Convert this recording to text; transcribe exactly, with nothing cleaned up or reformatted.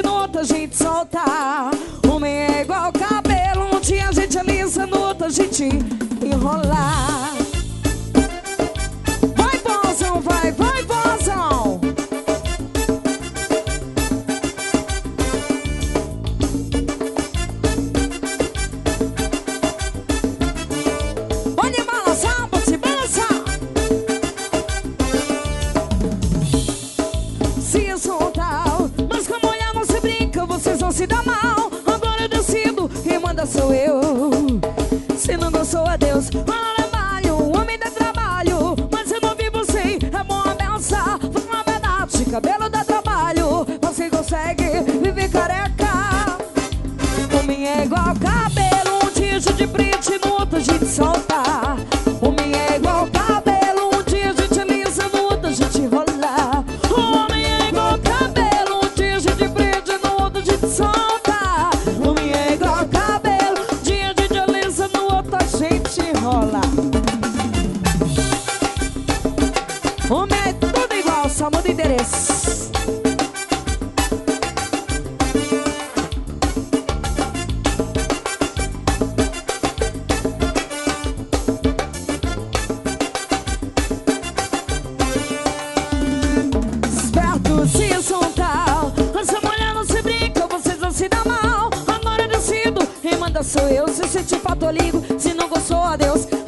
no outro a gente solta. Homem é igual cabelo, um dia a gente alisa, no outro a gente enrola. Vai, vozão, vai, vai, vozão. Pode balançar, pode se balançar. Se soltar, mas com a mulher não se brinca, vocês vão se dar mal. Agora eu decido, quem manda sou eu. Se não gostou, adeus. Fala trabalho, o homem dá trabalho, mas eu não vivo sem. É bom a benção, fala a verdade, cabelo dá trabalho. Você consegue viver careca. Homem é igual cabelo, um dia a gente prende, no outro a gente solta. Homem é igual cabelo, um dia a gente alisa, no outro a gente enrola. Homem é igual cabelo, um dia a gente prende, no outro a gente solta. Homem é igual cabelo, um dia a gente alisa, no outro a gente enrola. Homem é tudo igual, só muda endereço. Esperto se soltar, essa mulher não se brinca, vocês vão se dar mal. Agora eu decido, quem manda sou eu. Se sentir falta eu ligo, se não gostou, adeus.